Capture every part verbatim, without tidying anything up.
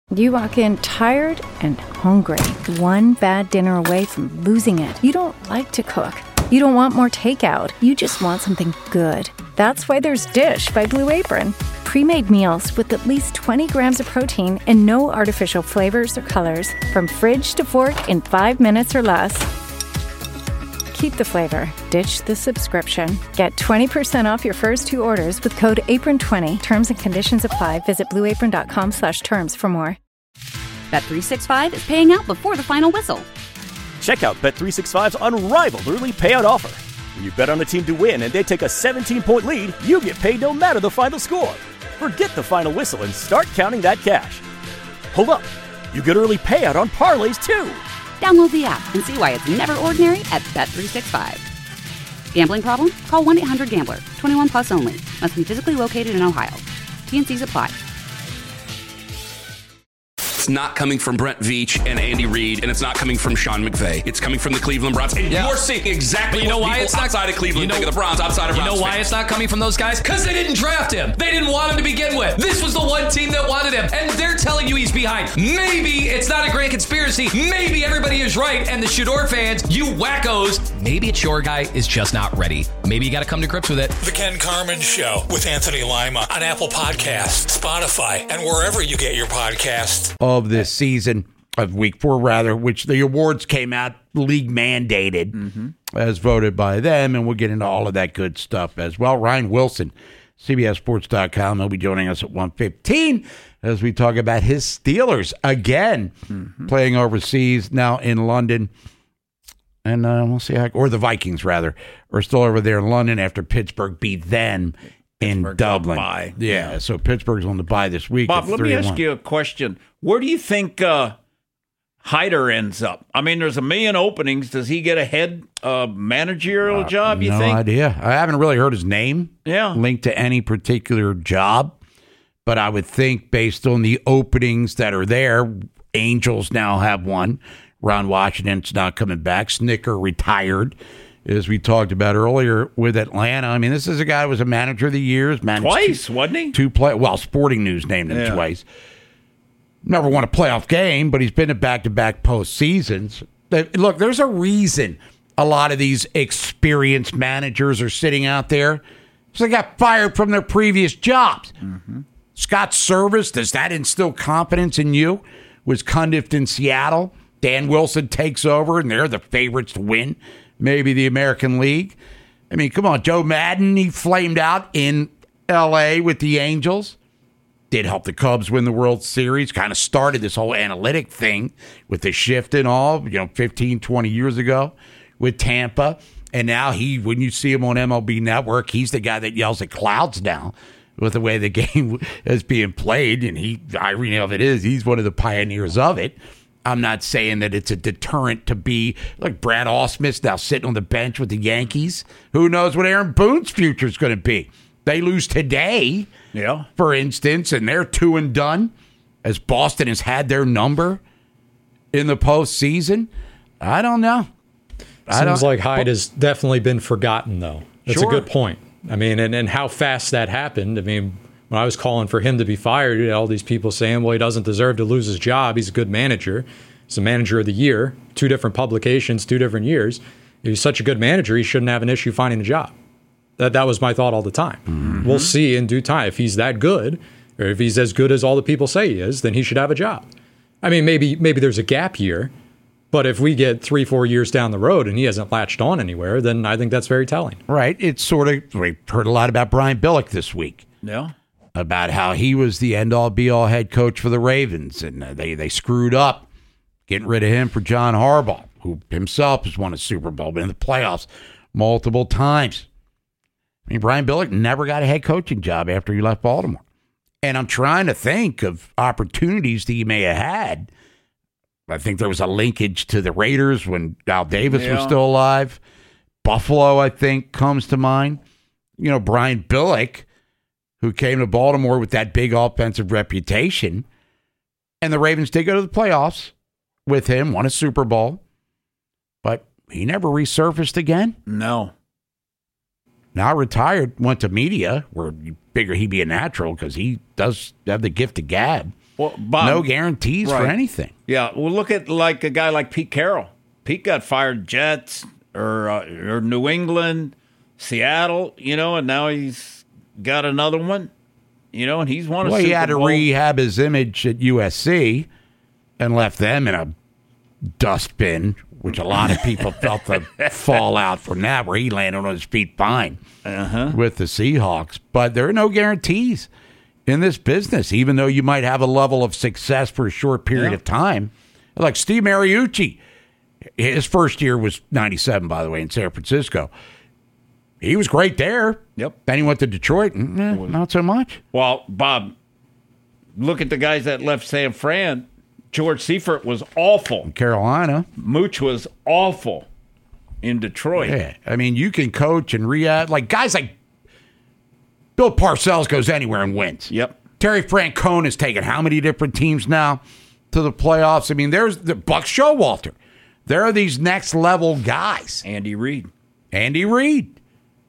You walk in tired and hungry, one bad dinner away from losing it. You don't like to cook. You don't want more takeout. You just want something good. That's why there's Dish by Blue Apron. Pre-made meals with at least twenty grams of protein and no artificial flavors or colors. From fridge to fork in five minutes or less. Keep the flavor. Ditch the subscription. Get twenty percent off your first two orders with code apron twenty. Terms and conditions apply. Visit blueapron.com slash terms for more. Bet three sixty-five is paying out before the final whistle. Check out Bet three sixty-five's unrivaled early payout offer. When you bet on a team to win and they take a seventeen-point lead, you get paid no matter the final score. Forget the final whistle and start counting that cash. Hold up. You get early payout on parlays, too. Download the app and see why it's never ordinary at Bet three sixty-five. Gambling problem? Call one eight hundred gambler. twenty-one plus only. Must be physically located in Ohio. T and C's apply. It's not coming from Brent Veach and Andy Reid, and it's not coming from Sean McVay. It's coming from the Cleveland Browns. And yeah. You're seeing exactly you know what why people it's not, outside of Cleveland you know, think of the Browns, outside of You Browns know why fans. it's not coming from those guys? Because they didn't draft him. They didn't want him to begin with. This was the one team that wanted him, and they're telling you he's behind. Maybe it's not a great conspiracy. Maybe everybody is right, and the Shador fans, you wackos, maybe it's your guy is just not ready. Maybe you got to come to grips with it. The Ken Carman Show with Anthony Lima on Apple Podcasts, Spotify, and wherever you get your podcasts. Of this season, of week four rather, which the awards came out league mandated mm-hmm. as voted by them, and we'll get into all of that good stuff as well. Ryan Wilson, C B S Sports dot com, he'll be joining us at one fifteen as we talk about his Steelers again, mm-hmm. playing overseas now in London. And uh, we'll see how, or the Vikings rather, are still over there in London after Pittsburgh beat them in Pittsburgh's Dublin. Bye. Yeah, so Pittsburgh's on the bye this week. Bob, let me ask you a question. Where do you think uh, Hyder ends up? I mean, there's a million openings. Does he get a head uh, managerial uh, job, you no think? No idea. I haven't really heard his name yeah. linked to any particular job, but I would think based on the openings that are there, Angels now have one. Ron Washington's not coming back. Snicker retired, as we talked about earlier with Atlanta. I mean, this is a guy who was a manager of the year. Twice, two, wasn't he? Two play. Well, Sporting News named him yeah. twice. Never won a playoff game, but he's been to back-to-back postseasons. Look, there's a reason a lot of these experienced managers are sitting out there. So they got fired from their previous jobs. Mm-hmm. Scott Service, does that instill confidence in you? Was Cundiff in Seattle? Dan Wilson takes over, and they're the favorites to win maybe the American League. I mean, come on, Joe Madden, he flamed out in L A with the Angels. Did help the Cubs win the World Series. Kind of started this whole analytic thing with the shift and all, you know, fifteen, twenty years ago with Tampa. And now he, when you see him on M L B Network, he's the guy that yells at clouds now with the way the game is being played. And he, irony of it is, he's one of the pioneers of it. I'm not saying that it's a deterrent to be like Brad Ausmus now sitting on the bench with the Yankees. Who knows what Aaron Boone's future is going to be? They lose today, yeah, for instance, and they're two and done as Boston has had their number in the postseason. I don't know. I Seems don't, like Hyde has definitely been forgotten, though. That's sure. a good point. I mean, and, and how fast that happened. I mean, when I was calling for him to be fired, you had all these people saying, well, he doesn't deserve to lose his job. He's a good manager. He's the manager of the year. Two different publications, two different years. If he's such a good manager, he shouldn't have an issue finding a job. That that was my thought all the time. Mm-hmm. We'll see in due time. If he's that good, or if he's as good as all the people say he is, then he should have a job. I mean, maybe maybe there's a gap year, but if we get three, four years down the road and he hasn't latched on anywhere, then I think that's very telling. Right. It's sort of, we heard a lot about Brian Billick this week. Yeah. About how he was the end-all, be-all head coach for the Ravens, and they, they screwed up getting rid of him for John Harbaugh, who himself has won a Super Bowl, been in the playoffs multiple times. I mean, Brian Billick never got a head coaching job after he left Baltimore. And I'm trying to think of opportunities that he may have had. I think there was a linkage to the Raiders when Al Davis yeah. was still alive. Buffalo, I think, comes to mind. You know, Brian Billick, who came to Baltimore with that big offensive reputation. And the Ravens did go to the playoffs with him, won a Super Bowl. But he never resurfaced again. No. Now retired, went to media, where you figure he'd be a natural because he does have the gift of gab. Well, Bob, no guarantees right. for anything. Yeah, well, look at like a guy like Pete Carroll. Pete got fired Jets or uh, or New England, Seattle, you know, and now he's got another one, you know, and he's won a well, Super he had to Bowl. rehab his image at U S C and left them in a dustbin, which a lot of people felt the fallout from that, where he landed on his feet fine uh-huh. with the Seahawks. But there are no guarantees in this business, even though you might have a level of success for a short period yeah. of time. Like Steve Mariucci, his first year was ninety-seven, by the way, in San Francisco. He was great there. Yep. Then he went to Detroit, and eh, not so much. Well, Bob, look at the guys that left San Fran. George Seifert was awful. In Carolina. Mooch was awful in Detroit. Yeah, I mean, you can coach and rehab. Like, guys like Bill Parcells goes anywhere and wins. Yep. Terry Francona has taken how many different teams now to the playoffs? I mean, there's the Buck Showalter. There are these next-level guys. Andy Reid. Andy Reid.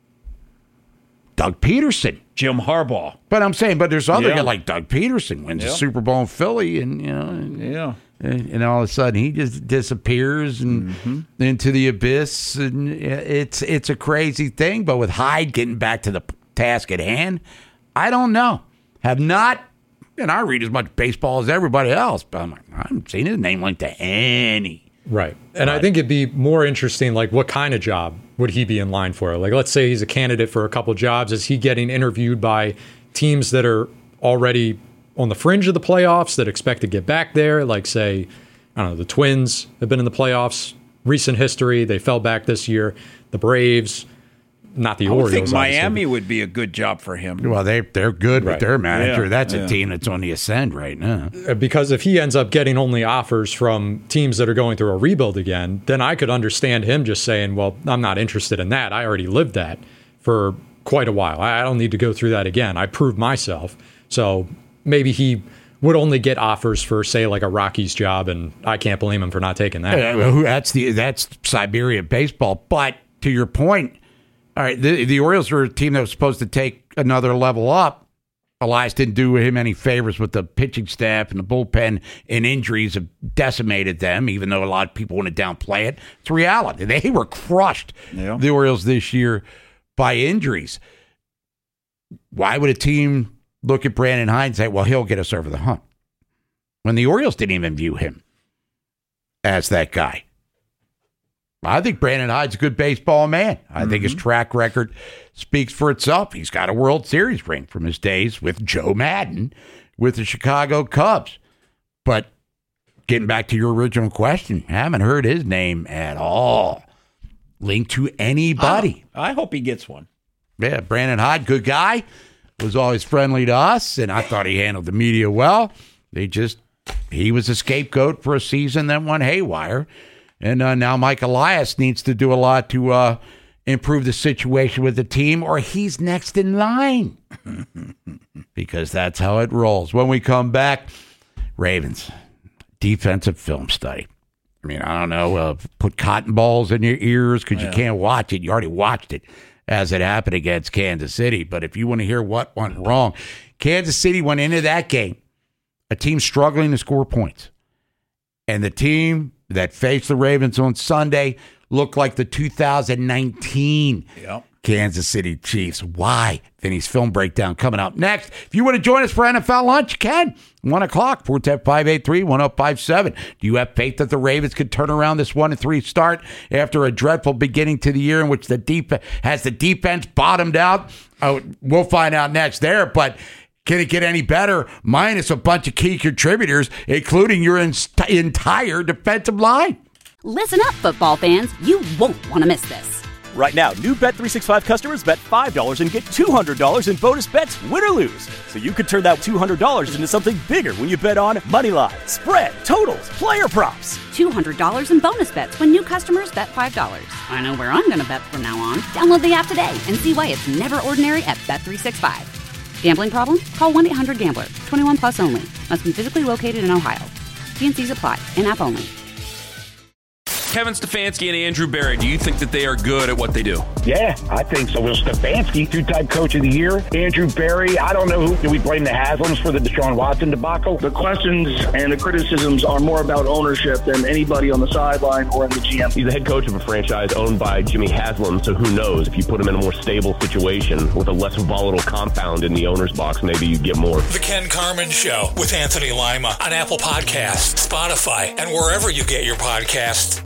Doug Peterson. Jim Harbaugh. But I'm saying, but there's other yeah. guys like Doug Peterson wins yeah. the Super Bowl in Philly, and you know, and, yeah, and, and all of a sudden he just disappears and mm-hmm. into the abyss, and it's it's a crazy thing. But with Hyde getting back to the task at hand, I don't know. Have not, and I read as much baseball as everybody else, but I'm like, I haven't seen his name linked to any. Right. And I think it'd be more interesting, like, what kind of job would he be in line for? Like, let's say he's a candidate for a couple jobs. Is he getting interviewed by teams that are already on the fringe of the playoffs that expect to get back there? Like, say, I don't know, the Twins have been in the playoffs, recent history. They fell back this year. The Braves, not the I Orioles. I think Miami obviously. would be a good job for him. Well, they, they're good Right. with their manager. Yeah. That's Yeah. a team that's on the ascend right now. Because if he ends up getting only offers from teams that are going through a rebuild again, then I could understand him just saying, well, I'm not interested in that. I already lived that for quite a while. I don't need to go through that again. I proved myself. So maybe he would only get offers for, say, like a Rockies job, and I can't blame him for not taking that. Uh, that's the that's Siberia baseball. But to your point, all right, the, the Orioles were a team that was supposed to take another level up. Elias didn't do him any favors with the pitching staff, and the bullpen and injuries have decimated them, even though a lot of people want to downplay it. It's reality. They were crushed, yeah. the Orioles, this year by injuries. Why would a team look at Brandon Hyde and say, well, he'll get us over the hump, when the Orioles didn't even view him as that guy? I think Brandon Hyde's a good baseball man. I mm-hmm. think his track record speaks for itself. He's got a World Series ring from his days with Joe Madden with the Chicago Cubs. But getting back to your original question, haven't heard his name at all linked to anybody. I, I hope he gets one. Yeah, Brandon Hyde, good guy, was always friendly to us, and I thought he handled the media well. They just, he was a scapegoat for a season that went haywire. And uh, now Mike Elias needs to do a lot to uh, improve the situation with the team, or he's next in line. Because that's how it rolls. When we come back, Ravens, defensive film study. I mean, I don't know, uh, put cotton balls in your ears because yeah. you can't watch it. You already watched it as it happened against Kansas City. But if you want to hear what went wrong, Kansas City went into that game, a team struggling to score points. And the team that faced the Ravens on Sunday looked like the two thousand nineteen yep. Kansas City Chiefs. Why? Vinny's film breakdown coming up next. If you want to join us for N F L lunch, you can. one o'clock, four one zero, five eight three, one zero five seven. Do you have faith that the Ravens could turn around this one and three start after a dreadful beginning to the year in which the defense has the defense bottomed out? Oh, we'll find out next there, but can it get any better minus a bunch of key contributors, including your in- entire defensive line? Listen up, football fans. You won't want to miss this. Right now, new Bet three sixty-five customers bet five dollars and get two hundred dollars in bonus bets, win or lose. So you could turn that two hundred dollars into something bigger when you bet on money line, spread, totals, player props. two hundred dollars in bonus bets when new customers bet five dollars. I know where I'm going to bet from now on. Download the app today and see why it's never ordinary at Bet three sixty-five. Gambling problem? Call one eight hundred gambler. twenty-one plus only. Must be physically located in Ohio. T and C's apply. In-app only. Kevin Stefanski and Andrew Berry, do you think that they are good at what they do? Yeah, I think so. Well, Stefanski, two-time coach of the year. Andrew Berry, I don't know who. Do we blame the Haslams for the Deshaun Watson debacle? The questions and the criticisms are more about ownership than anybody on the sideline or in the G M. He's the head coach of a franchise owned by Jimmy Haslam, so who knows? If you put him in a more stable situation with a less volatile compound in the owner's box, maybe you get more. The Ken Carman Show with Anthony Lima on Apple Podcasts, Spotify, and wherever you get your podcasts.